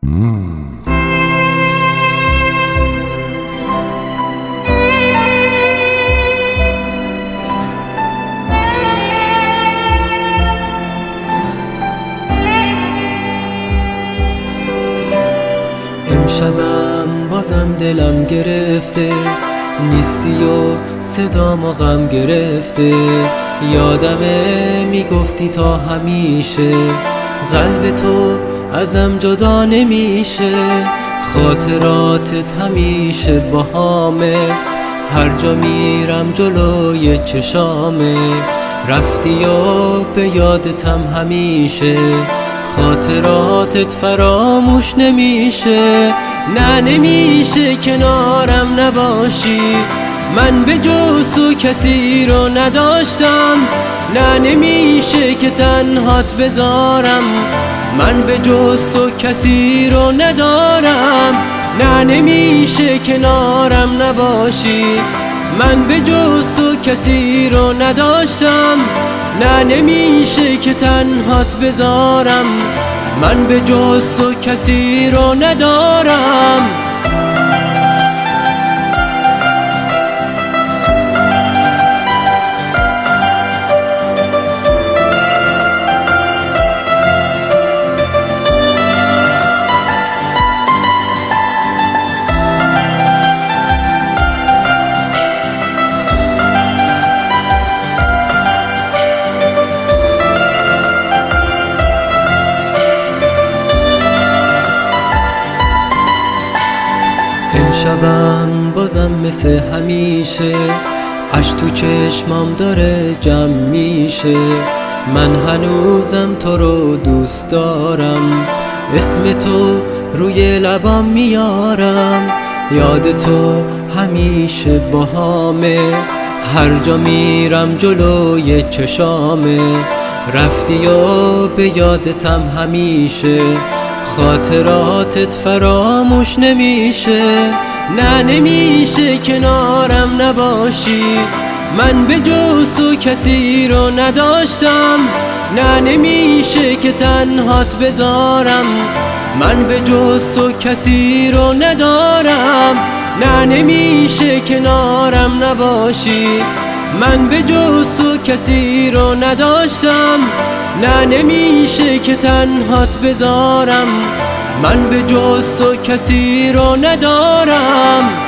امشبم بازم دلم گرفته، نیستی و صدام غم گرفته. یادمه میگفتی تا همیشه قلب تو ازم جدا نمیشه. خاطراتت همیشه باهامه، هر جا میرم جلوی چشامه. رفتی و به یادتم همیشه، خاطراتت فراموش نمیشه. نه نمیشه کنارم نباشی، من به جز تو کسی رو نداشتم. نه نمیشه که تنهات بذارم، من به جز تو کسی رو ندارم. نه نمیشه کنارم نباشی، من به جز تو کسی رو نداشتم. نه نمیشه که تنهات بذارم، من به جز تو کسی رو ندارم. امشبم بازم مثل همیشه اش تو چشمام داره جمع میشه. من هنوزم تو رو دوست دارم، اسم تو روی لبام میارم. یاد تو همیشه باهامه، هر جا میرم جلوی چشامه. رفتی و به یادتم همیشه، خاطراتت فراموش نمیشه. نه نمیشه کنارم نباشی، من به جز تو کسی رو نداشتم. نه نمیشه که تنهات بذارم، من به جز تو کسی رو ندارم. نه نمیشه کنارم نباشی، من به جز تو کسی رو نداشتم. نه نمیشه که تنهات بذارم، من به جز تو کسی رو ندارم.